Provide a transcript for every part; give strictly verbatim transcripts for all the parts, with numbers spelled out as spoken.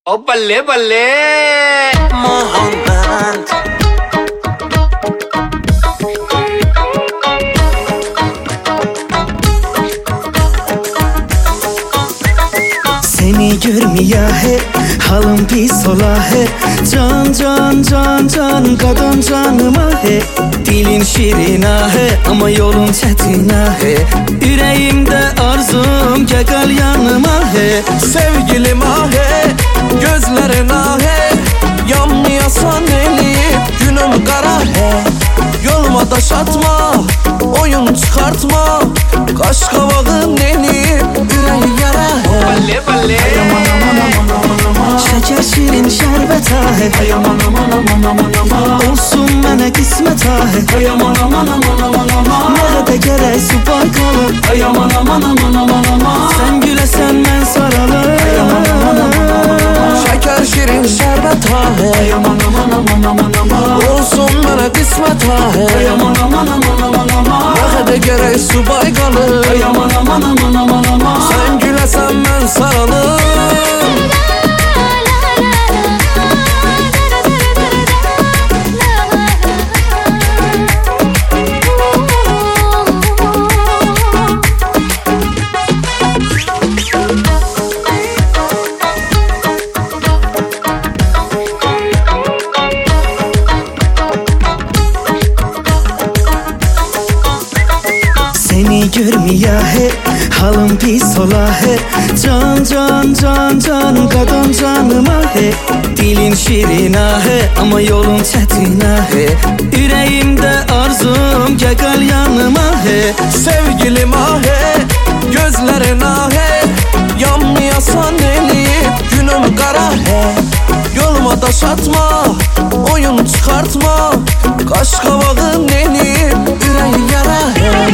ओ बल्ले बल्ले मोहब्बत seni görmeye he halım pis ola he can can can can kadın canıma he dilin şirin he ama yolun çetin he yüreğimde arzum gel yanıma he sevgilim ahe gözlerin ahe yanmayasan elip günüm kara he yoluma taş atma oyun çıkartma kaş kavağın enip yüreği yara he बल्ले बल्ले şeker şirin şerbet ahe olsun bana kısmet ahe nerede gerek su baykalı sen gülesen ben saralım şeker şirin şerbet ahe olsun bana kısmet ahe nerede gerek su baykalı sen gülesen ben saralım seni görmeye he halım pis ola he can can can can kadın canıma he dilin şirin he ama yolun çetin he yüreğimde arzum gel yanıma he sevgilim ahe gözlerin ahe yanmayasan elip günüm kara he yoluma taş atma oyun çıkartma kaş kavağın enip yüreği yara he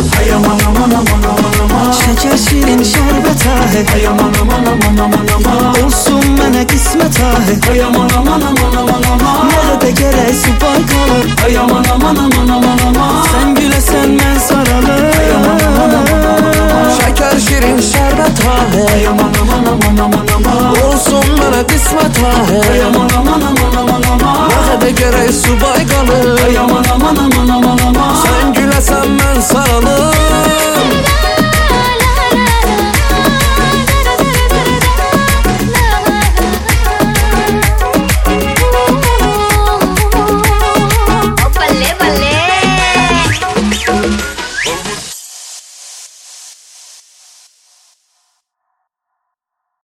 şeker şirin şerbet ahe olsun bana kısmet ahe nerede gerek su baykalı sen gülesen ben saralım şeker şirin şerbet ahe olsun bana kısmet ahe nerede gerek su baykalı sen gülesen ben saralım